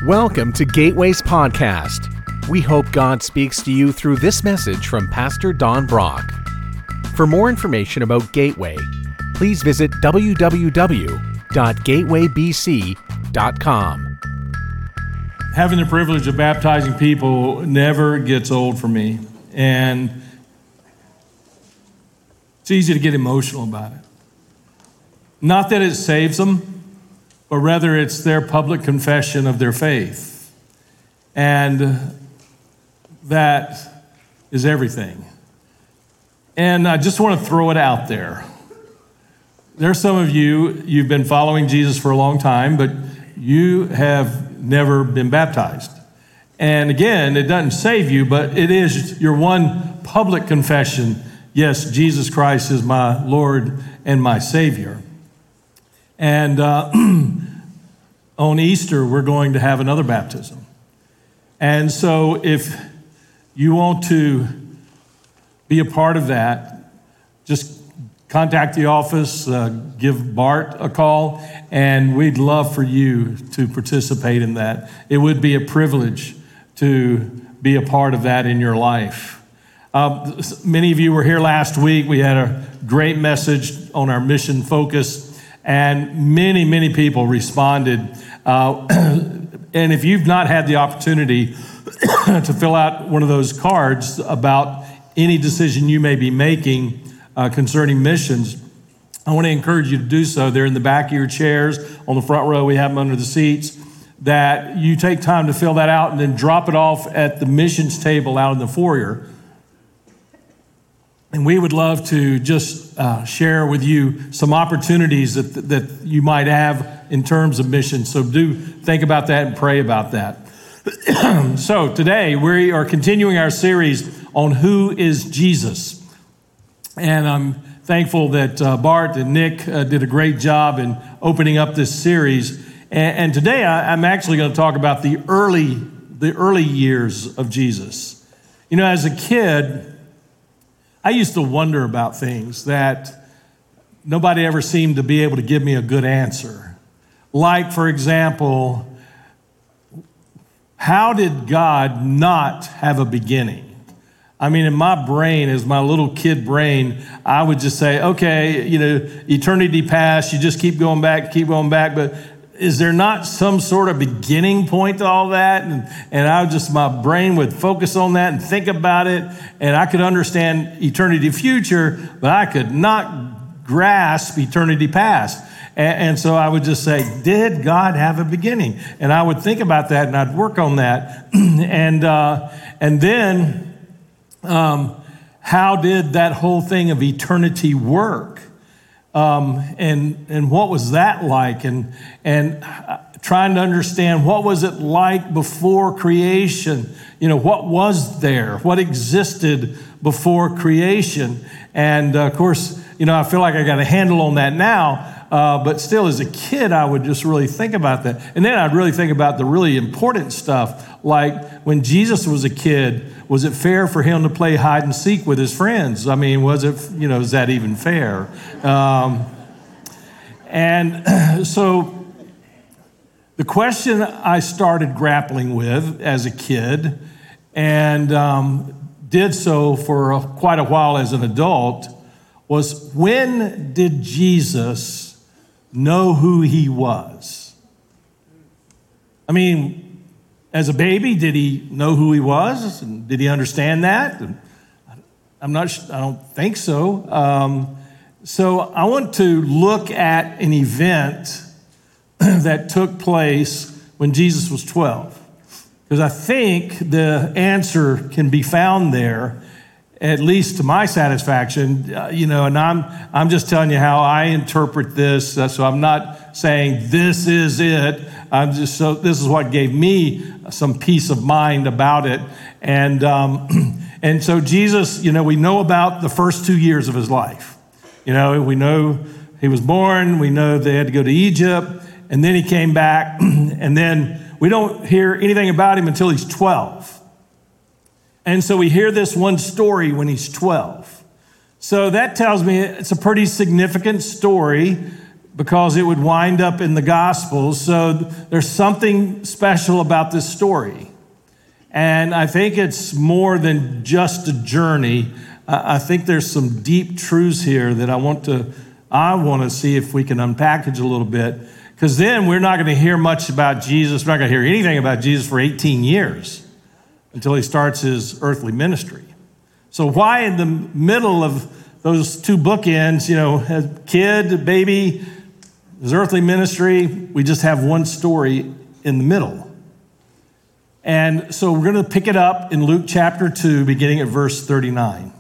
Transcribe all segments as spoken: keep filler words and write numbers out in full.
Welcome to Gateway's podcast. We hope God speaks to you through this message from Pastor Don Brock. For more information about Gateway, please visit w w w dot gateway b c dot com. Having the privilege of baptizing people never gets old for me, and it's easy to get emotional about it. Not that it saves them, but rather it's their public confession of their faith. And that is everything. And I just want to throw it out there. There's some of you, you've been following Jesus for a long time, but you have never been baptized. And again, it doesn't save you, but it is your one public confession. Yes, Jesus Christ is my Lord and my Savior. And uh, on Easter, we're going to have another baptism. And so if you want to be a part of that, just contact the office, uh, give Bart a call, and we'd love for you to participate in that. It would be a privilege to be a part of that in your life. Uh, many of you were here last week. We had a great message on our mission focus, and many, many people responded. Uh, and if you've not had the opportunity to fill out one of those cards about any decision you may be making uh, concerning missions, I want to encourage you to do so. They're in the back of your chairs. On the front row, we have them under the seats. That you take time to fill that out and then drop it off at the missions table out in the foyer. And we would love to just uh, share with you some opportunities that that you might have in terms of mission. So do think about that and pray about that. So today we are continuing our series on who is Jesus. And I'm thankful that uh, Bart and Nick uh, did a great job in opening up this series. And, and today I, I'm actually going to talk about the early, the early years of Jesus. You know, as a kid, I used to wonder about things that nobody ever seemed to be able to give me a good answer. Like, for example, how did God not have a beginning? I mean, in my brain, as my little kid brain, I would just say, okay, you know, eternity past, you just keep going back, keep going back, but is there not some sort of beginning point to all that? And, and I would just, my brain would focus on that and think about it, and I could understand eternity future, but I could not grasp eternity past. And, and so I would just say, did God have a beginning? And I would think about that, and I'd work on that. and uh, and then, um, how did that whole thing of eternity work? Um, and and what was that like? And and trying to understand what was it like before creation? You know, what was there? What existed before creation? And uh, of course, you know, I feel like I got a handle on that now. Uh, but still, as a kid, I would just really think about that. And then I'd really think about the really important stuff, like when Jesus was a kid, was it fair for him to play hide and seek with his friends? I mean, was it, you know, is that even fair? Um, and so the question I started grappling with as a kid, and um, did so for a, quite a while as an adult, was when did Jesus know who he was? I mean, as a baby, did he know who he was? And did he understand that? And I'm not. I don't think so. Um, so I want to look at an event that took place when Jesus was twelve, because I think the answer can be found there, at least to my satisfaction, uh, you know, and I'm I'm just telling you how I interpret this. Uh, so I'm not saying this is it. I'm just so this is what gave me some peace of mind about it. And um, and so Jesus, you know, we know about the first two years of his life. You know, we know he was born. We know they had to go to Egypt, and then he came back, and then we don't hear anything about him until he's twelve. And so we hear this one story when he's twelve. So that tells me it's a pretty significant story, because it would wind up in the Gospels. So there's something special about this story. And I think it's more than just a journey. I think there's some deep truths here that I want to, I want to see if we can unpackage a little bit. Because then we're not going to hear much about Jesus. We're not going to hear anything about Jesus for eighteen years until he starts his earthly ministry. So why in the middle of those two bookends, you know, a kid, baby, his earthly ministry, we just have one story in the middle? And so we're going to pick it up in Luke chapter two, beginning at verse thirty-nine.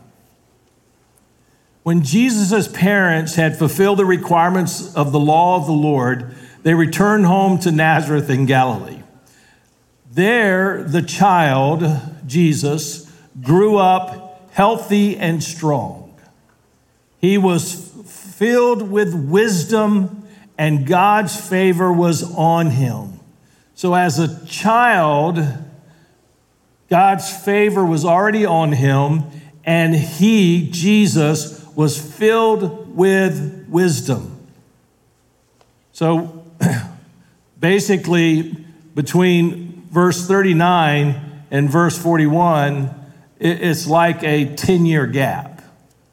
When Jesus' parents had fulfilled the requirements of the law of the Lord, they returned home to Nazareth in Galilee. There, the child, Jesus, grew up healthy and strong. He was filled with wisdom, and God's favor was on him. So as a child, God's favor was already on him, and he, Jesus, was filled with wisdom. So basically, between verse thirty-nine and verse forty-one, it's like a ten-year gap.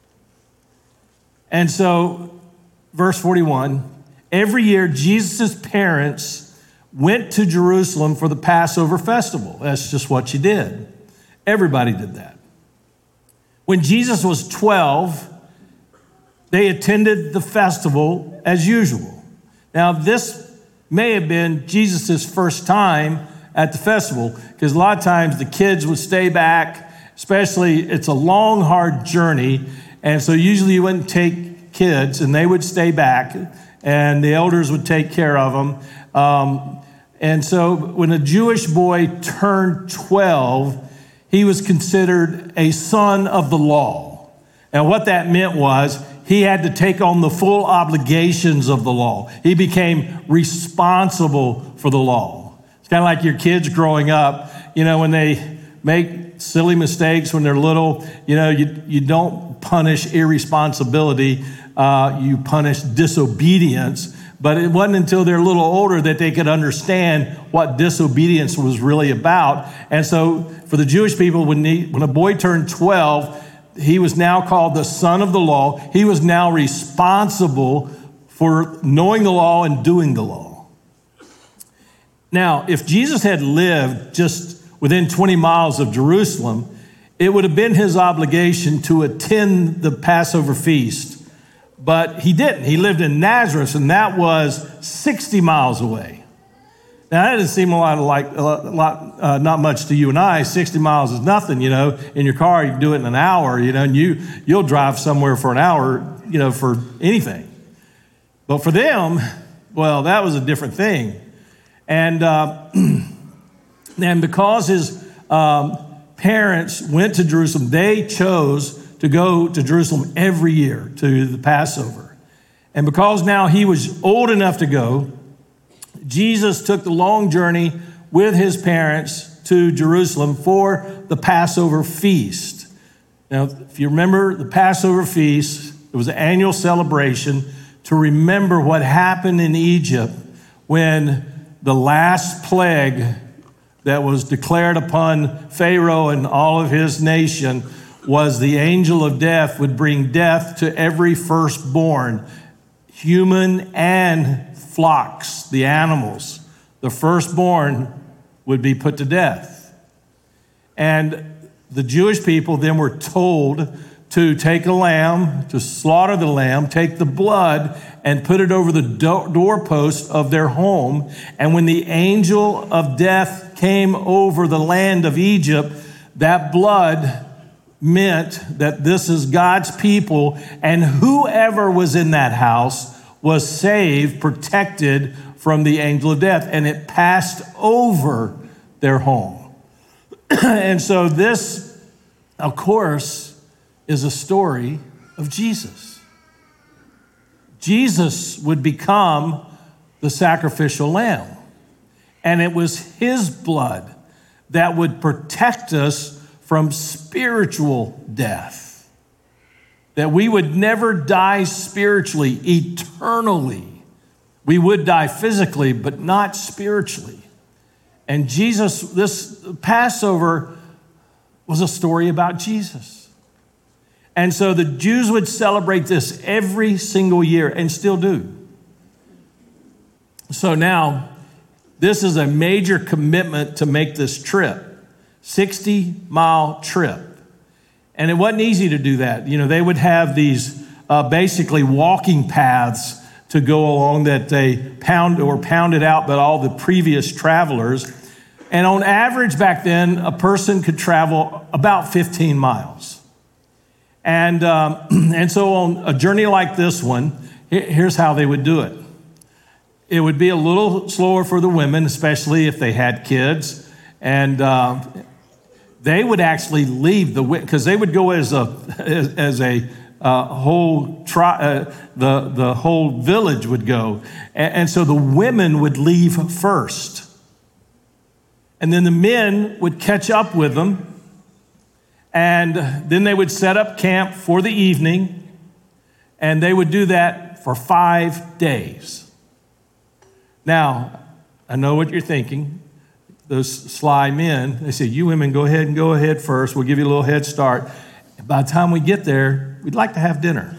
And so, verse forty-one, every year Jesus' parents went to Jerusalem for the Passover festival. That's just what you did. Everybody did that. When Jesus was twelve, they attended the festival as usual. Now, this may have been Jesus' first time at the festival, because a lot of times the kids would stay back, especially it's a long, hard journey, and so usually you wouldn't take kids, and they would stay back, and the elders would take care of them. Um, and so when a Jewish boy turned twelve, he was considered a son of the law. And what that meant was he had to take on the full obligations of the law. He became responsible for the law. It's kind of like your kids growing up, you know, when they make silly mistakes when they're little, you know, you, you don't punish irresponsibility, uh, you punish disobedience. But it wasn't until they're a little older that they could understand what disobedience was really about. And so for the Jewish people, when, he, when a boy turned twelve, he was now called the son of the law. He was now responsible for knowing the law and doing the law. Now, if Jesus had lived just within twenty miles of Jerusalem, it would have been his obligation to attend the Passover feast. But he didn't. He lived in Nazareth, and that was sixty miles away. Now, that doesn't seem a lot like a lot, uh, not much to you and I. sixty miles is nothing, you know. In your car, you can do it in an hour, you know, and you, you'll drive somewhere for an hour, you know, for anything. But for them, well, that was a different thing. And, uh, and because his um, parents went to Jerusalem, they chose to go to Jerusalem every year to the Passover. And because now he was old enough to go, Jesus took the long journey with his parents to Jerusalem for the Passover feast. Now, if you remember the Passover feast, it was an annual celebration to remember what happened in Egypt when the last plague that was declared upon Pharaoh and all of his nation was the angel of death would bring death to every firstborn, human and flocks, the animals. The firstborn would be put to death. And the Jewish people then were told to take a lamb, to slaughter the lamb, take the blood, and put it over the do- doorpost of their home. And when the angel of death came over the land of Egypt, that blood meant that this is God's people, and whoever was in that house was saved, protected from the angel of death, and it passed over their home. And so this, of course, is a story of Jesus. Jesus would become the sacrificial lamb, and it was his blood that would protect us from spiritual death, that we would never die spiritually, eternally, We would die physically, but not spiritually. And Jesus, this Passover was a story about Jesus. And so the Jews would celebrate this every single year and still do. So now, this is a major commitment to make this trip, sixty mile trip. And it wasn't easy to do that. You know, they would have these uh, basically walking paths to go along that they pound or pounded out by all the previous travelers. And on average back then, a person could travel about fifteen miles. And, um, and so on a journey like this one, here's how they would do it. It would be a little slower for the women, especially if they had kids. And uh, they would actually leave the, because they would go as a, as, as a uh, whole, tri- uh, the, the whole village would go. And, and so the women would leave first. And then the men would catch up with them. And then they would set up camp for the evening. And they would do that for five days. Now, I know what you're thinking. Those sly men, they say, you women go ahead and go ahead first. We'll give you a little head start. And by the time we get there, we'd like to have dinner.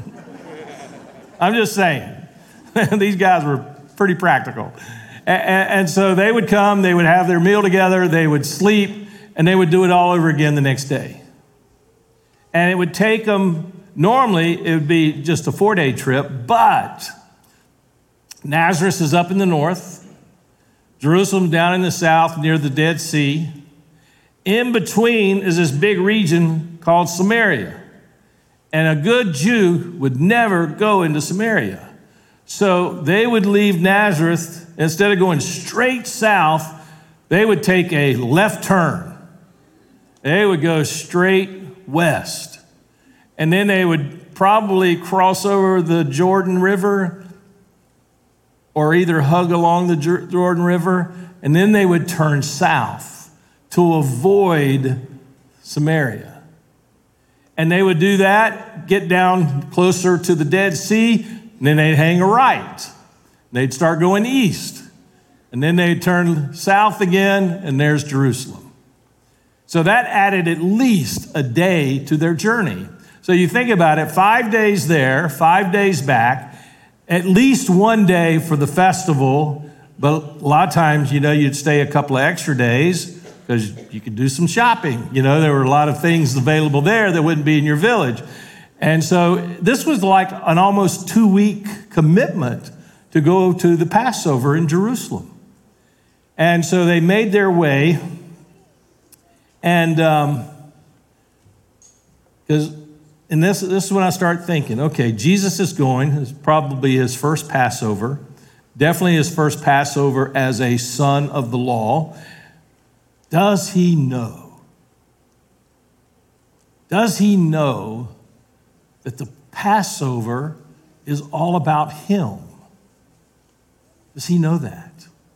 I'm just saying. These guys were pretty practical. And, and so they would come, they would have their meal together, they would sleep, and they would do it all over again the next day. And it would take them, normally it would be just a four-day trip, but Nazareth is up in the north, Jerusalem down in the south near the Dead Sea. In between is this big region called Samaria. And a good Jew would never go into Samaria. So they would leave Nazareth, instead of going straight south, they would take a left turn. They would go straight west. And then they would probably cross over the Jordan River or either hug along the Jordan River, and then they would turn south to avoid Samaria. And they would do that, get down closer to the Dead Sea, and then they'd hang a right. They'd start going east. And then they'd turn south again, and there's Jerusalem. So that added at least a day to their journey. So you think about it, five days there, five days back, at least one day for the festival, but a lot of times, you know, you'd stay a couple of extra days because you could do some shopping. You know, there were a lot of things available there that wouldn't be in your village. And so this was like an almost two-week commitment to go to the Passover in Jerusalem. And so they made their way, and um, because And this, this is when I start thinking, okay, Jesus is going, it's probably his first Passover, definitely his first Passover as a son of the law. Does he know? Does he know that the Passover is all about him? Does he know that?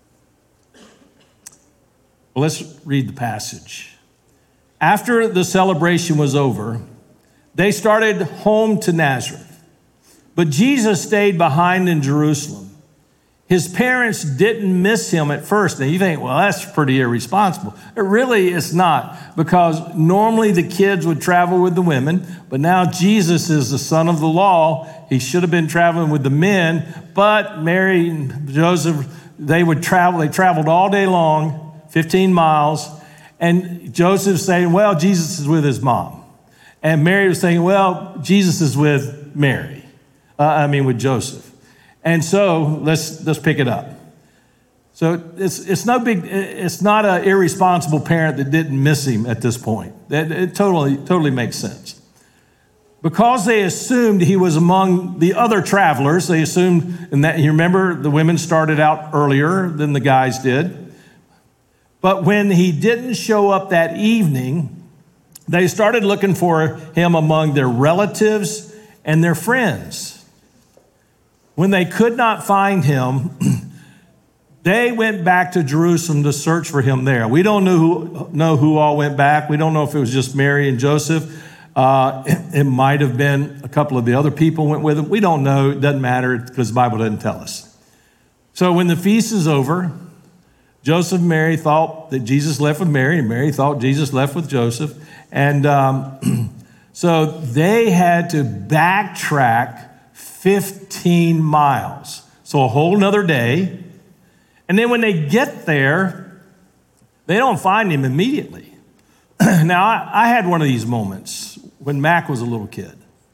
Well, let's read the passage. After the celebration was over, they started home to Nazareth, but Jesus stayed behind in Jerusalem. His parents didn't miss him at first. Now you think, well, that's pretty irresponsible. It really is not, because normally the kids would travel with the women, but now Jesus is the son of the law. He should have been traveling with the men, but Mary and Joseph, they would travel. They traveled all day long, fifteen miles, and Joseph's saying, well, Jesus is with his mom. And Mary was saying, well, Jesus is with Mary. Uh, I mean, with Joseph. And so let's let's pick it up. So it's it's no big. It's not an irresponsible parent that didn't miss him at this point. That it totally totally makes sense. Because they assumed he was among the other travelers. They assumed, and that you remember the women started out earlier than the guys did. But when he didn't show up that evening, they started looking for him among their relatives and their friends. When they could not find him, they went back to Jerusalem to search for him there. We don't know who, know who all went back. We don't know if it was just Mary and Joseph. Uh, it, it might have been a couple of the other people went with him. We don't know. It doesn't matter because the Bible doesn't tell us. So when the feast is over, Joseph and Mary thought that Jesus left with Mary, and Mary thought Jesus left with Joseph. And um, so they had to backtrack fifteen miles. So a whole nother day. And then when they get there, they don't find him immediately. Now, I, I had one of these moments when Mac was a little kid.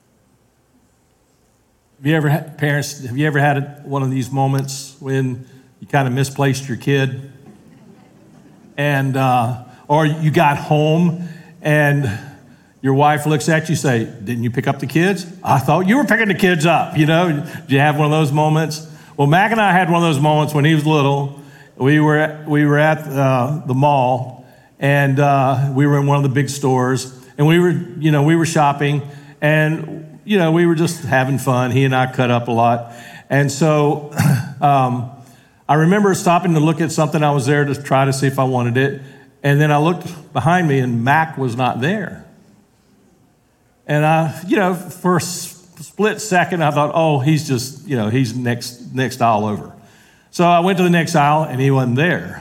Have you ever had, parents, have you ever had one of these moments when you kind of misplaced your kid? And, uh, or you got home and your wife looks at you, say, didn't you pick up the kids? I thought you were picking the kids up, you know? Did you have one of those moments? Well, Mac and I had one of those moments when he was little. We were at, we were at uh, the mall, and uh, we were in one of the big stores, and we were, you know, we were shopping, and, you know, we were just having fun. He and I cut up a lot. And so um, I remember stopping to look at something. I was there to try to see if I wanted it. And then I looked behind me, and Mac was not there. And I, you know, for a split second, I thought, oh, he's just, you know, he's next next aisle over. So I went to the next aisle, and he wasn't there.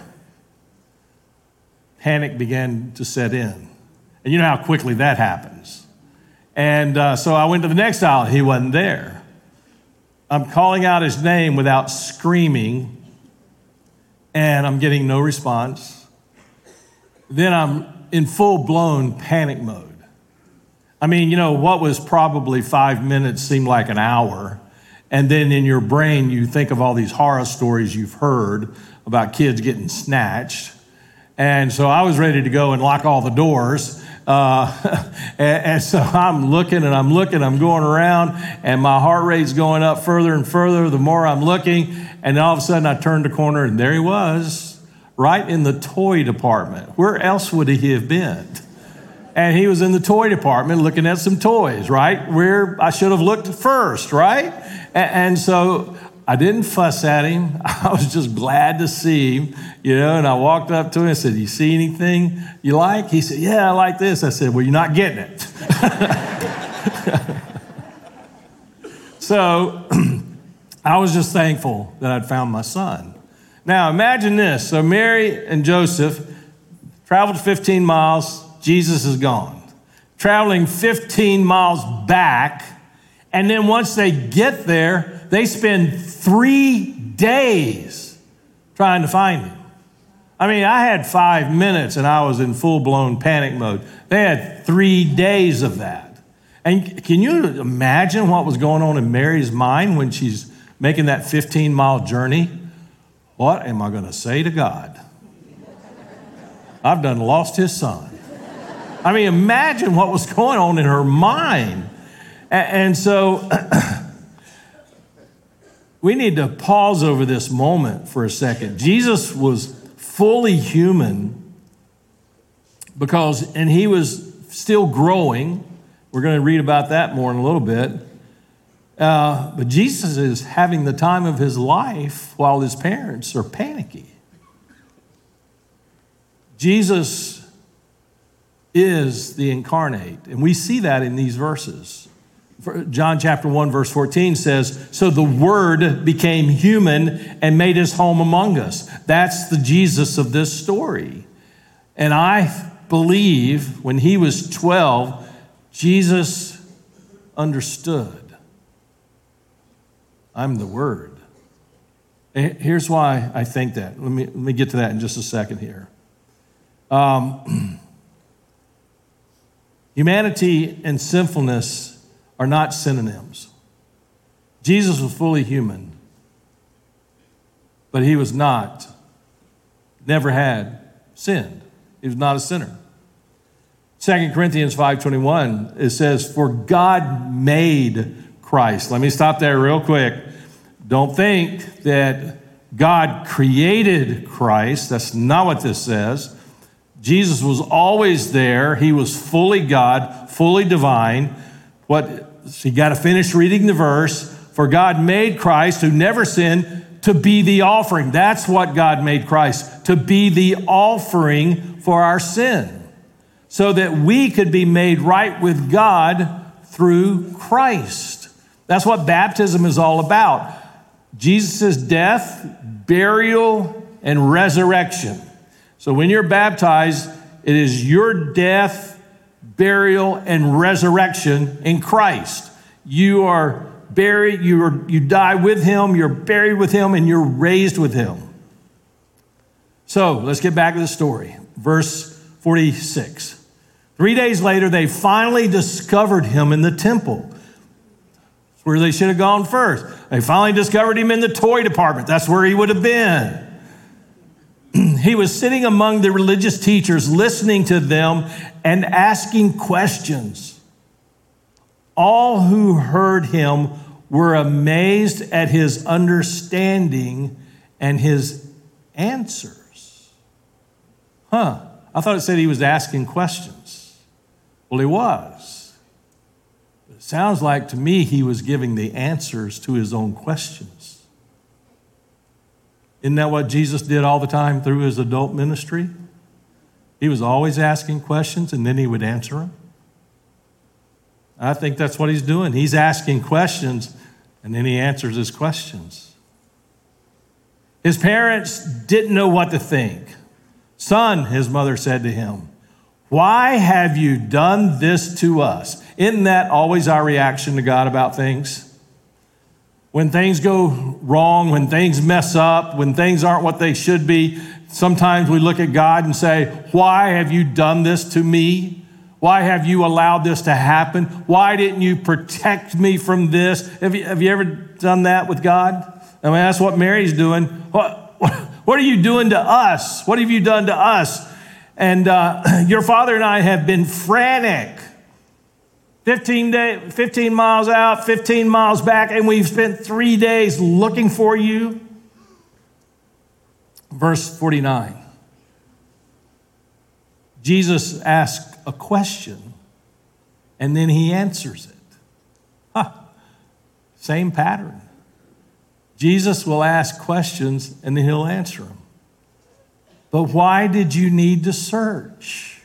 Panic began to set in. And you know how quickly that happens. And uh, so I went to the next aisle, he wasn't there. I'm calling out his name without screaming, and I'm getting no response. Then I'm in full-blown panic mode. I mean, you know, what was probably five minutes seemed like an hour. And then in your brain, you think of all these horror stories you've heard about kids getting snatched. And so I was ready to go and lock all the doors. Uh, and, and so I'm looking and I'm looking, I'm going around, and my heart rate's going up further and further the more I'm looking. And then all of a sudden I turned the corner, and there he was, right in the toy department. Where else would he have been? And he was in the toy department looking at some toys, right? Where I should have looked first, right? And, and so I didn't fuss at him. I was just glad to see him, you know, and I walked up to him and said, you see anything you like? He said, yeah, I like this. I said, well, you're not getting it. So I was just thankful that I'd found my son. Now imagine this. So Mary and Joseph traveled fifteen miles. Jesus is gone. Traveling fifteen miles back, and then once they get there, they spend three days trying to find him. I mean, I had five minutes and I was in full-blown panic mode. They had three days of that. And can you imagine what was going on in Mary's mind when she's making that fifteen-mile journey? What am I going to say to God? I've done lost his son. I mean, imagine what was going on in her mind. And so we need to pause over this moment for a second. Jesus was fully human because, and he was still growing. We're going to read about that more in a little bit. Uh, but Jesus is having the time of his life while his parents are panicky. Jesus is the incarnate. And we see that in these verses. John chapter one, verse fourteen says, so the Word became human and made his home among us. That's the Jesus of this story. And I believe when he was twelve, Jesus understood. I'm the Word. And here's why I think that. Let me, let me get to that in just a second here. Um... Humanity and sinfulness are not synonyms. Jesus was fully human, but he was not, never had sinned. He was not a sinner. Second Corinthians five twenty-one, it says, for God made Christ. Let me stop there real quick. Don't think that God created Christ. That's not what this says. Jesus was always there. He was fully God, fully divine. What, so you got to finish reading the verse. For God made Christ, who never sinned, to be the offering. That's what God made Christ, to be the offering for our sin, so that we could be made right with God through Christ. That's what baptism is all about. Jesus' death, burial, and resurrection. So when you're baptized, it is your death, burial, and resurrection in Christ. You are buried, you, are, you die with him, you're buried with him, and you're raised with him. So let's get back to the story. Verse forty-six. Three days later, they finally discovered him in the temple. That's where they should have gone first. They finally discovered him in the toy department. That's where he would have been. He was sitting among the religious teachers, listening to them and asking questions. All who heard him were amazed at his understanding and his answers. Huh, I thought it said he was asking questions. Well, he was. But it sounds like to me he was giving the answers to his own questions. Isn't that what Jesus did all the time through his adult ministry? He was always asking questions and then he would answer them. I think that's what he's doing. He's asking questions and then he answers his questions. His parents didn't know what to think. Son, his mother said to him, why have you done this to us? Isn't that always our reaction to God about things? When things go wrong, when things mess up, when things aren't what they should be, sometimes we look at God and say, why have you done this to me? Why have you allowed this to happen? Why didn't you protect me from this? Have you, have you ever done that with God? I mean, that's what Mary's doing. What, what, what are you doing to us? What have you done to us? And uh, your father and I have been frantic. fifteen, day, fifteen miles out, fifteen miles back, and we've spent three days looking for you. Verse forty-nine. Jesus asked a question, and then he answers it. Huh. Same pattern. Jesus will ask questions, and then he'll answer them. But why did you need to search?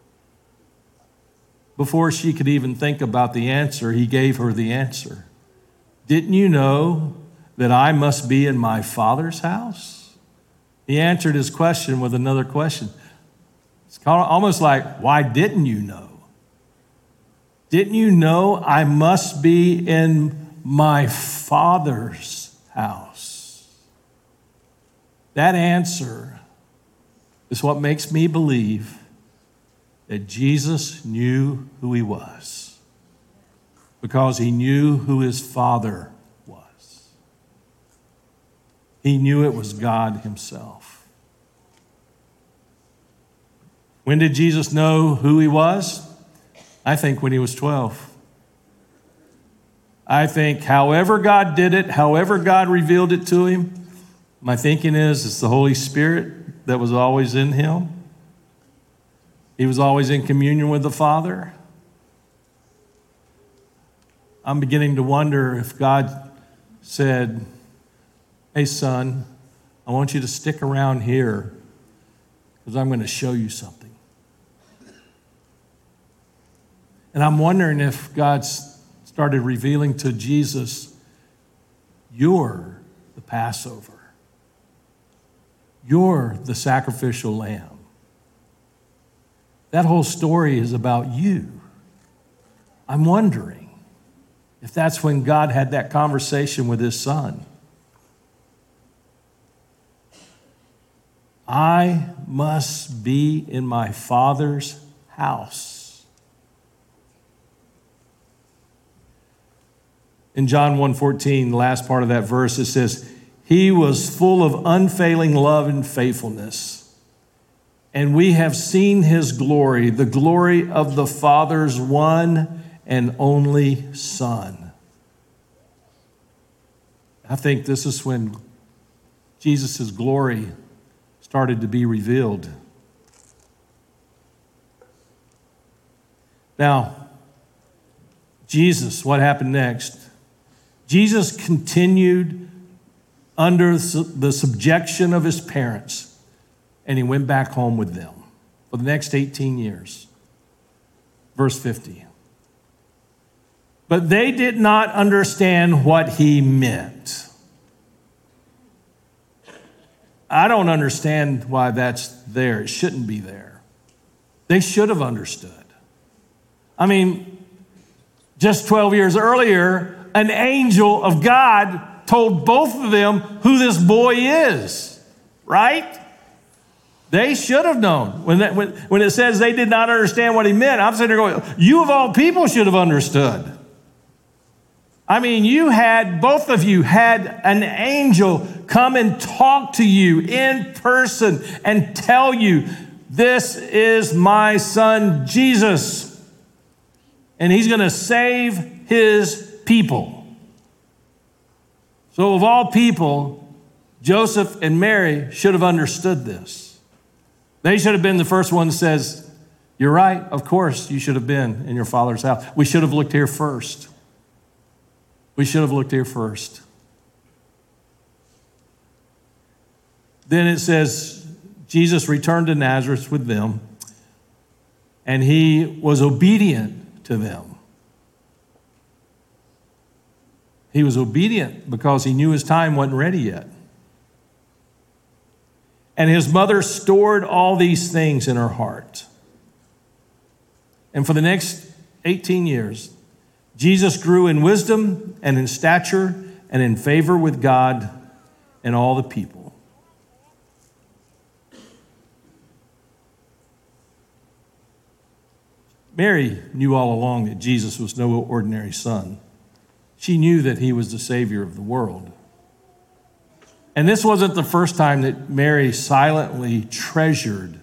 Before she could even think about the answer, he gave her the answer. Didn't you know that I must be in my Father's house? He answered his question with another question. It's almost like, why didn't you know? Didn't you know I must be in my Father's house? That answer is what makes me believe that Jesus knew who he was, because he knew who his Father was. He knew it was God himself. When did Jesus know who he was? I think when he was twelve. I think however God did it, however God revealed it to him, my thinking is it's the Holy Spirit that was always in him. He was always in communion with the Father. I'm beginning to wonder if God said, hey, son, I want you to stick around here because I'm going to show you something. And I'm wondering if God started revealing to Jesus, you're the Passover. You're the sacrificial lamb. That whole story is about you. I'm wondering if that's when God had that conversation with his son. I must be in my Father's house. In John one fourteen, the last part of that verse, it says, he was full of unfailing love and faithfulness. And we have seen his glory, the glory of the Father's one and only Son. I think this is when Jesus' glory started to be revealed. Now, Jesus, what happened next? Jesus continued under the subjection of his parents, and he went back home with them for the next eighteen years. Verse fifty. But they did not understand what he meant. I don't understand why that's there. It shouldn't be there. They should have understood. I mean, just twelve years earlier, an angel of God told both of them who this boy is, right? They should have known. When, that, when, when it says they did not understand what he meant, I'm sitting there going, you of all people should have understood. I mean, you had, both of you had an angel come and talk to you in person and tell you, this is my son Jesus, and he's going to save his people. So of all people, Joseph and Mary should have understood this. They should have been the first one that says, you're right, of course you should have been in your father's house. We should have looked here first. We should have looked here first. Then it says, Jesus returned to Nazareth with them, and he was obedient to them. He was obedient because he knew his time wasn't ready yet. And his mother stored all these things in her heart. And for the next eighteen years, Jesus grew in wisdom and in stature and in favor with God and all the people. Mary knew all along that Jesus was no ordinary son. She knew that he was the Savior of the world. And this wasn't the first time that Mary silently treasured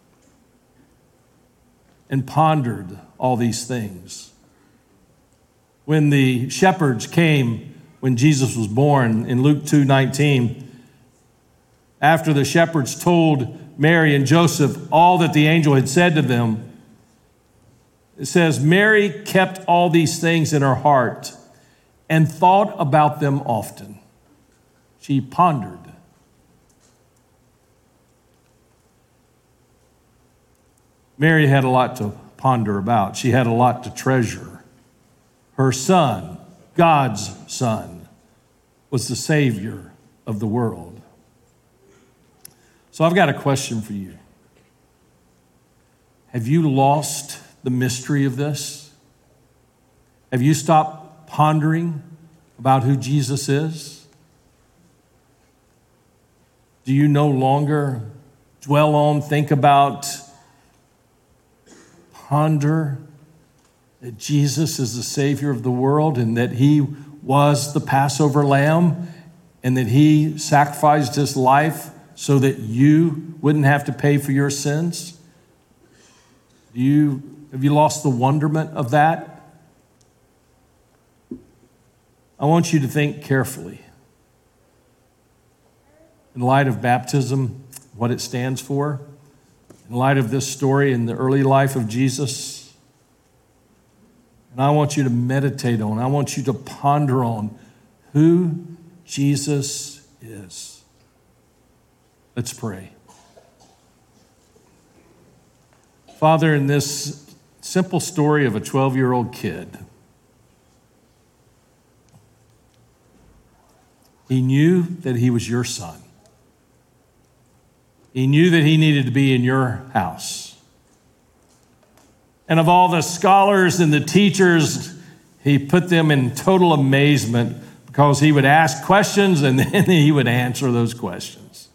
and pondered all these things. When the shepherds came when Jesus was born in Luke two nineteen, after the shepherds told Mary and Joseph all that the angel had said to them, it says, Mary kept all these things in her heart and thought about them often. She pondered. Mary had a lot to ponder about. She had a lot to treasure. Her son, God's son, was the Savior of the world. So I've got a question for you. Have you lost the mystery of this? Have you stopped pondering about who Jesus is? Do you no longer dwell on, think about, ponder that Jesus is the Savior of the world and that he was the Passover lamb and that he sacrificed his life so that you wouldn't have to pay for your sins? Do you, have you lost the wonderment of that? I want you to think carefully. In light of baptism, what it stands for, in light of this story in the early life of Jesus, and I want you to meditate on, I want you to ponder on who Jesus is. Let's pray. Father, in this simple story of a twelve-year-old kid, he knew that he was your son. He knew that he needed to be in your house. And of all the scholars and the teachers, he put them in total amazement because he would ask questions and then he would answer those questions.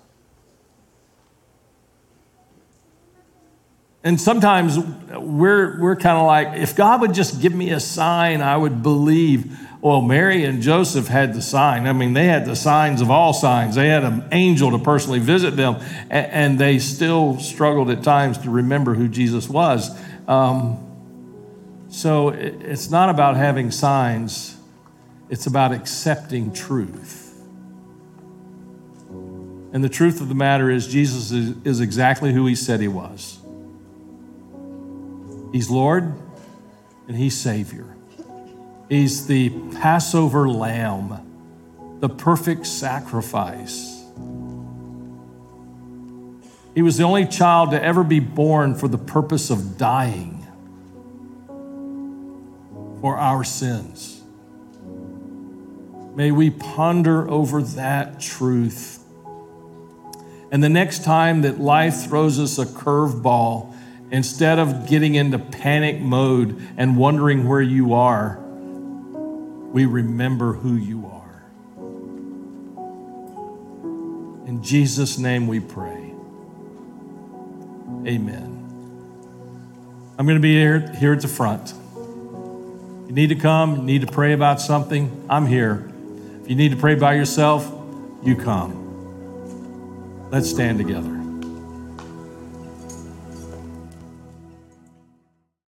And sometimes we're, we're kind of like, if God would just give me a sign, I would believe. Well, Mary and Joseph had the sign. I mean, they had the signs of all signs. They had an angel to personally visit them, and they still struggled at times to remember who Jesus was. Um, so it's not about having signs. It's about accepting truth. And the truth of the matter is Jesus is, is exactly who he said he was. He's Lord, and he's Savior. He's the Passover lamb, the perfect sacrifice. He was the only child to ever be born for the purpose of dying for our sins. May we ponder over that truth And the next time that life throws us a curveball, instead of getting into panic mode and wondering where you are, we remember who you are. In Jesus' name we pray. Amen. I'm going to be here, here at the front. You need to come, you need to pray about something, I'm here. If you need to pray by yourself, you come. Let's stand together.